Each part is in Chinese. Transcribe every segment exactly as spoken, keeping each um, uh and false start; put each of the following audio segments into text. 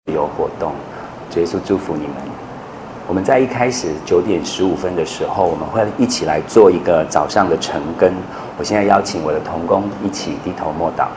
有活动。主耶稣祝福你们。我们在一开始九点十五分的时候，我们会一起来做一个早上的晨更。我现在邀请我的同工一起低头默祷。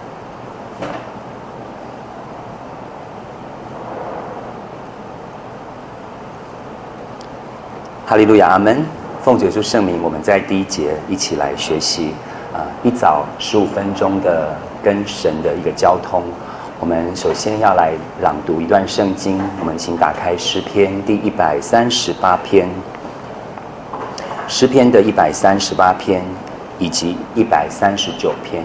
哈利路亚，阿门。奉主耶稣圣名，我们在第一节一起来学习啊、呃，一早十五分钟的跟神的一个交通。我们首先要来朗读一段圣经，我们请打开诗篇第一百三十八篇，诗篇的一百三十八篇以及一百三十九篇。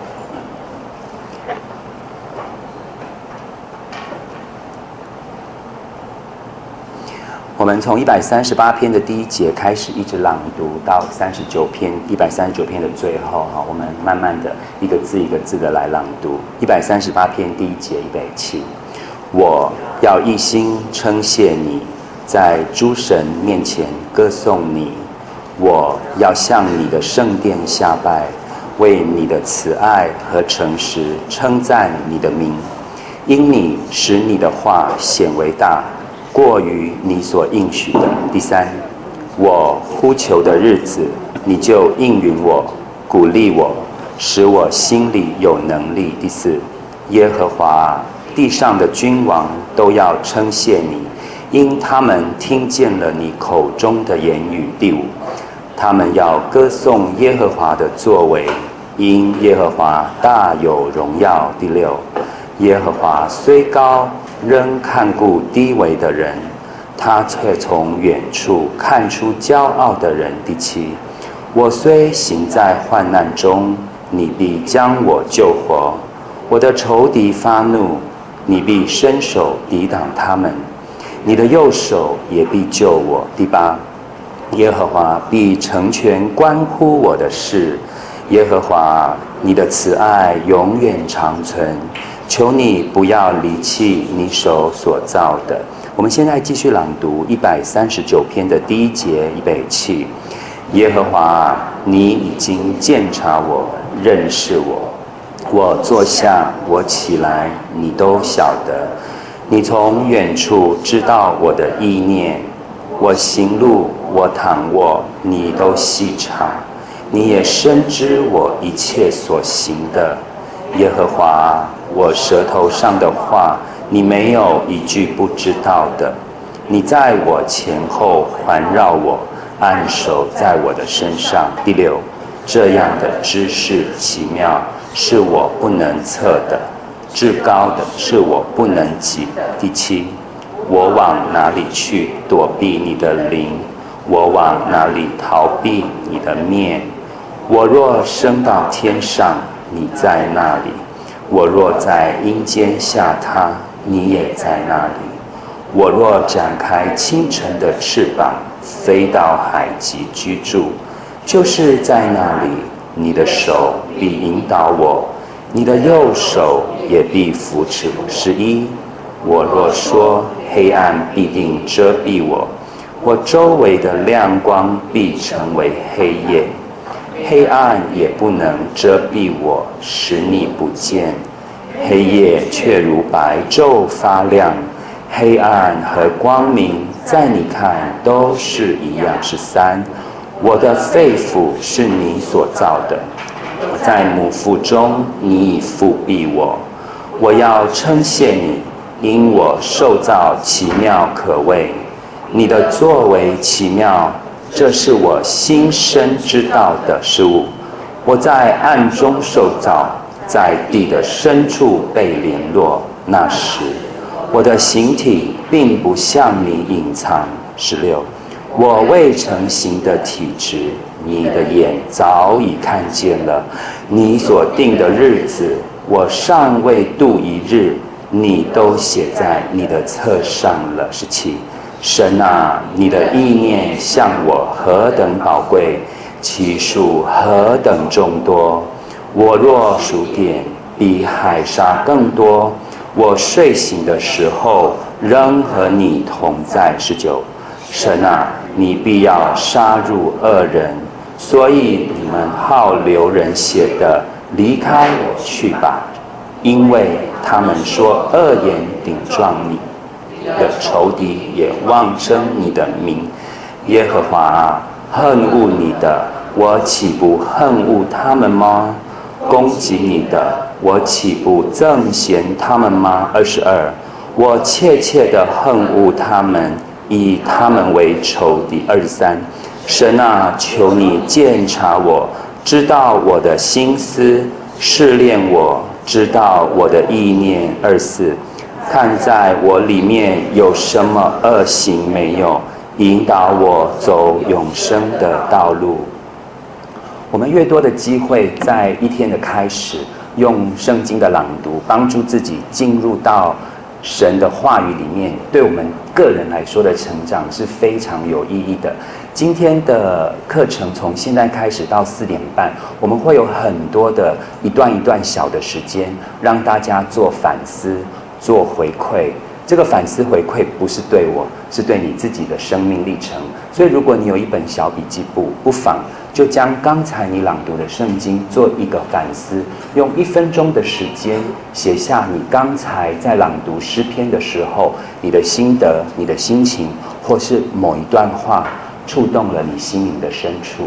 我们从一百三十八篇的第一节开始，一直朗读到三十九篇，一百三十九篇的最后，哈，我们慢慢的一个字一个字的来朗读。一百三十八篇第一节，预备起。我要一心称谢你，在诸神面前歌颂你。我要向你的圣殿下拜，为你的慈爱和诚实称赞你的名，因你使你的话显为大，过于你所应许的。第三，我呼求的日子，你就应允我，鼓励我，使我心里有能力。第四，耶和华，地上的君王都要称谢你，因他们听见了你口中的言语。第五，他们要歌颂耶和华的作为，因耶和华大有荣耀。第六，耶和华虽高，仍看顾低微的人，他却从远处看出骄傲的人。第七，我虽行在患难中，你必将我救活；我的仇敌发怒，你必伸手抵挡他们，你的右手也必救我。第八，耶和华必成全关乎我的事，耶和华，你的慈爱永远长存，求你不要离弃你手所造的。我们现在继续朗读一百三十九篇的第一节，预备起。耶和华，你已经鉴察我，认识我。我坐下，我起来，你都晓得。你从远处知道我的意念，我行路，我躺卧，你都细察。你也深知我一切所行的。耶和华，我舌头上的话，你没有一句不知道的。你在我前后环绕我，按手在我的身上。第六，这样的知识奇妙，是我不能测的；至高的是我不能及的。第七，我往哪里去躲避你的灵？我往哪里逃避你的面？我若升到天上，你在那里；我若在阴间下榻，你也在那里；我若展开清晨的翅膀，飞到海极居住，就是在那里，你的手必引导我，你的右手也必扶持。十一，我若说黑暗必定遮蔽我，我周围的亮光必成为黑夜，黑暗也不能遮蔽我，使你不见。黑夜却如白昼发亮，黑暗和光明在你看都是一样。十三，我的肺腑是你所造的，在母腹中你已覆庇我。我要称谢你，因我受造奇妙可畏，你的作为奇妙，这是我心深知道的事物。我在暗中受造，在地的深处被联络。那时，我的形体并不向你隐藏。十六，我未成形的体质，你的眼早已看见了。你所定的日子，我尚未度一日，你都写在你的册上了。十七，神啊，你的意念向我何等宝贵，其数何等众多！我若数点，比海沙更多。我睡醒的时候，仍和你同在。十九，神啊，你必要杀入恶人，所以你们好流人血的，离开我去吧。 因为他们说恶言顶撞你的仇敌，也妄称你的名。耶和华啊，恨恶你的，我岂不恨恶他们吗？攻击你的，我岂不憎嫌他们吗？二十二，我切切的恨恶他们，以他们为仇敌。二十三，神啊，求你鉴察我，知道我的心思，试炼我，知道我的意念。二十四，看在我里面有什么恶行没有，引导我走永生的道路。我们越多的机会，在一天的开始，用圣经的朗读，帮助自己进入到神的话语里面，对我们个人来说的成长是非常有意义的。今天的课程从现在开始到四点半，我们会有很多的一段一段小的时间，让大家做反思、做回馈。这个反思回馈不是对我，是对你自己的生命历程。所以，如果你有一本小笔记簿，不妨就将刚才你朗读的圣经做一个反思，用一分钟的时间写下你刚才在朗读诗篇的时候你的心得、你的心情，或是某一段话触动了你心灵的深处。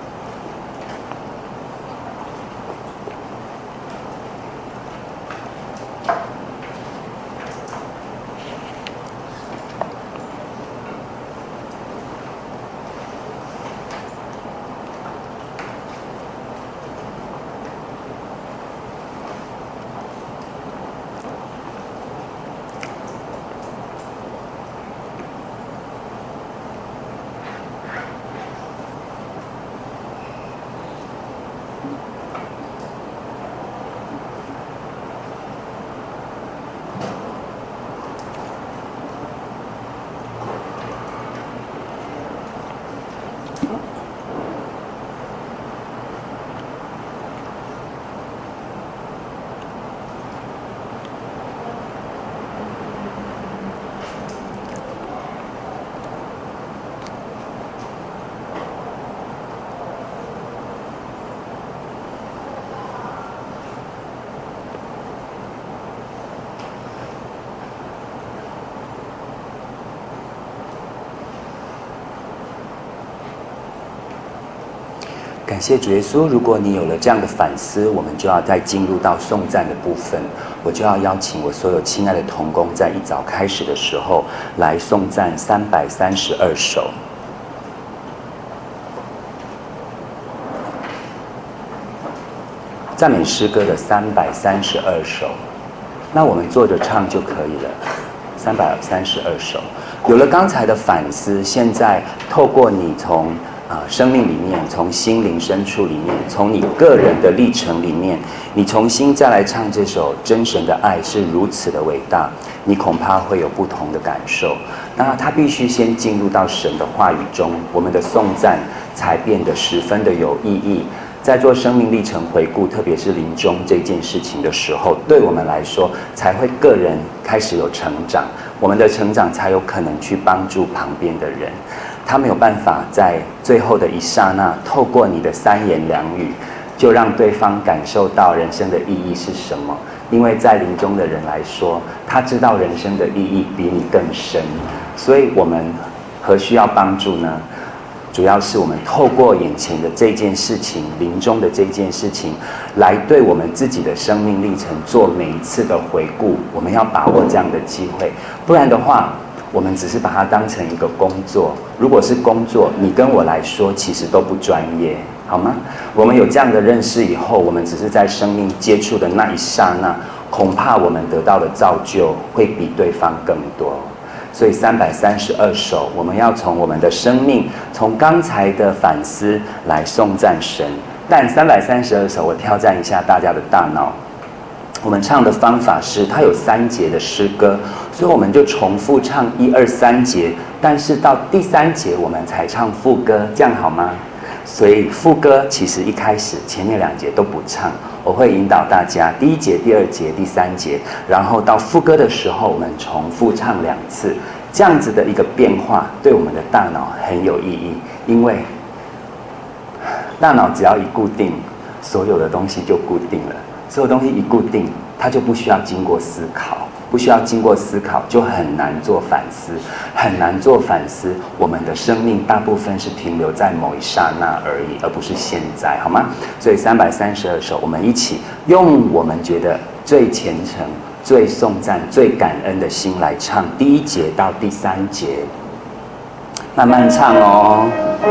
感谢主耶稣。如果你有了这样的反思，我们就要再进入到颂赞的部分。我就要邀请我所有亲爱的同工，在一早开始的时候来颂赞三百三十二首。赞美诗歌的三百三十二首，那我们坐着唱就可以了。三百三十二首，有了刚才的反思，现在透过你从啊、呃，生命里面，从心灵深处里面，从你个人的历程里面，你重新再来唱这首《真神的爱是如此的伟大》，你恐怕会有不同的感受。那它必须先进入到神的话语中，我们的颂赞才变得十分的有意义。在做生命历程回顾，特别是临终这件事情的时候，对我们来说，才会个人开始有成长，我们的成长才有可能去帮助旁边的人。他没有办法在最后的一刹那，透过你的三言两语，就让对方感受到人生的意义是什么。因为在临终的人来说，他知道人生的意义比你更深，所以我们何须要帮助呢？主要是我们透过眼前的这件事情，临终的这件事情，来对我们自己的生命历程做每一次的回顾。我们要把握这样的机会，不然的话，我们只是把它当成一个工作。如果是工作，你跟我来说其实都不专业，好吗？我们有这样的认识以后，我们只是在生命接触的那一刹那，恐怕我们得到的造就会比对方更多。所以三百三十二首，我们要从我们的生命，从刚才的反思来颂赞神。但三百三十二首，我挑战一下大家的大脑。我们唱的方法是，它有三节的诗歌，所以我们就重复唱一二三节，但是到第三节我们才唱副歌，这样好吗？所以副歌其实一开始前面两节都不唱，我会引导大家第一节、第二节、第三节，然后到副歌的时候我们重复唱两次，这样子的一个变化对我们的大脑很有意义，因为大脑只要一固定，所有的东西就固定了，所有东西一固定， 它就不需要经过思考，不需要经过思考，就很难做反思，很难做反思。我们的生命大部分是停留在某一刹那而已，而不是现在，好吗？所以三百三十二首，我们一起用我们觉得最虔诚、最颂赞、最感恩的心来唱第一节到第三节，慢慢唱哦。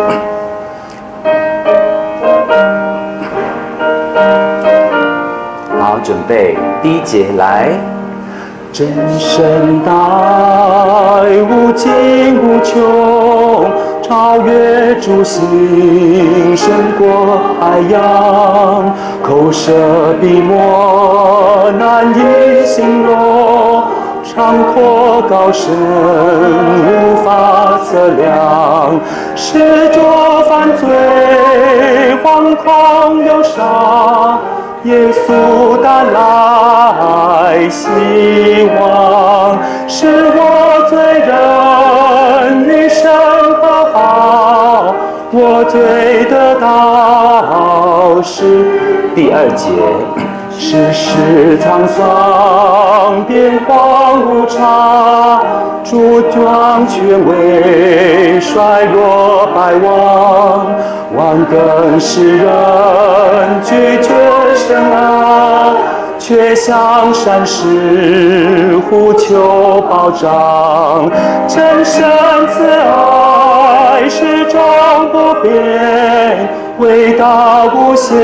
好，准备第一节来。真神大爱无尽无穷，超越诸行，胜过海洋，口舌笔墨难以形容，长阔高深无法测量，施作犯罪惶恐忧伤，耶稣带来希望，使我罪人与神和好，我罪得到是第二节。世事沧桑，变幻无常，主将权威衰弱败亡，万更世人拒绝神爱，却向善事呼求保障。真神慈爱始终不变，伟大无限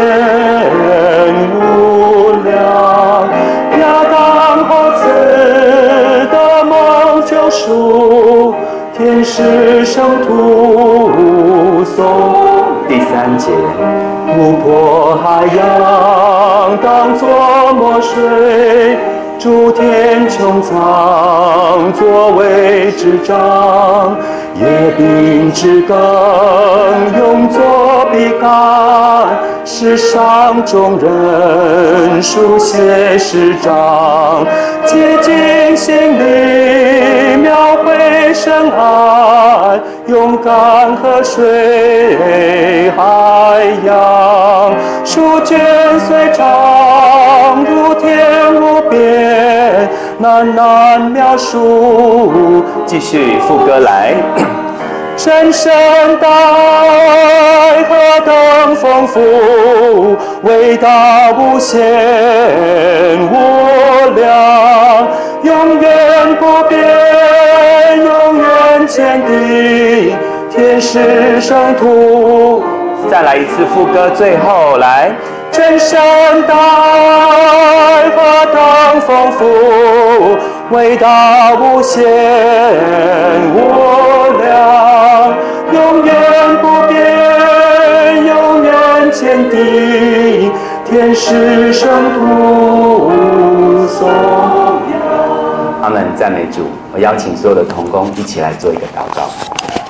无量，亚当后赐的梦救赎，天使圣徒颂。第三节，湖泊海洋当作墨水，诸天穹苍作为执掌，夜莺之歌用作笔杆，世上众人书写诗章，竭尽心力描绘神爱，勇敢河水海洋，书卷虽长如天无边，难难描述。继续副歌来。真神大爱何等丰富，伟大无限无量，永远不变，永远坚定，天使圣徒。再来一次副歌，最后来。真神大爱何等丰富，伟大无限无量，永远不变，永远坚定，天使圣徒颂扬。阿们，赞美主！我邀请所有的同工一起来做一个祷告。